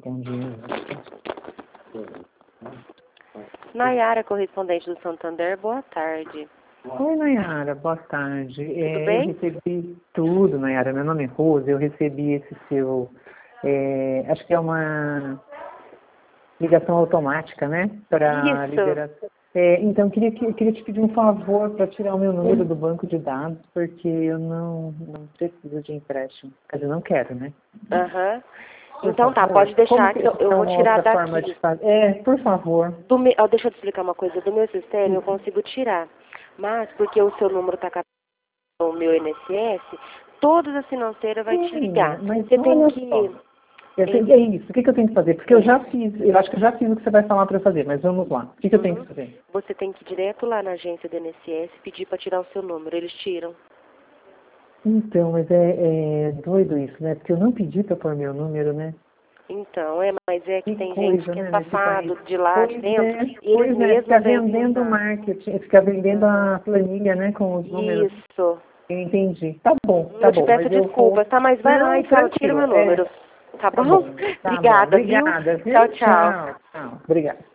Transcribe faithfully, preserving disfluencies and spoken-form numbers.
Entendi. Nayara, correspondente do Santander, boa tarde. Oi, Nayara, boa tarde. Tudo é, bem? Eu recebi tudo, Nayara. Meu nome é Rose, eu recebi esse seu. É, acho que é uma ligação automática, né? Para Isso. liberação. É, então, queria, que- queria te pedir um favor para tirar o meu número do banco de dados, porque eu não, não preciso de empréstimo. Quer dizer, não quero, né? Aham. Por Então tá, favor. pode Como deixar que que eu, eu é vou uma tirar outra forma de daqui. fazer? É, por favor. Do meu, ó, deixa eu te explicar uma coisa. Do meu sistema eu consigo tirar. Mas porque o seu número tá no meu I N S S, todas as financeiras vai te Sim, ligar. mas Você tem olha que... só. Eu tenho, em- é isso. O que, que eu tenho que fazer? Porque eu já fiz, eu acho que eu já fiz o que você vai falar para eu fazer, mas vamos lá. O que, que eu tenho Uhum. que fazer? Você tem que ir direto lá na agência do I N S S pedir para tirar o seu número. Eles tiram. Então, mas é, é doido isso, né? Porque eu não pedi para pôr meu número, né? Então, é, mas é que Que tem gente coisa, que é né, nesse país. safado de lá, de Pois dentro, é, e eles pois é, fica mesmos vêm vendendo usar. marketing, fica vendendo Aham. a planilha, né, com os números. Isso. Eu entendi. Tá bom, tá Eu te bom, peço mas eu vou... desculpas, tá? Mas vai lá Não, e fala, tira tranquilo, meu é, número. Tá tá bom? bom, tá bom. Obrigada, viu? Obrigada, Tchau, viu? tchau. Tchau, tchau. Obrigada.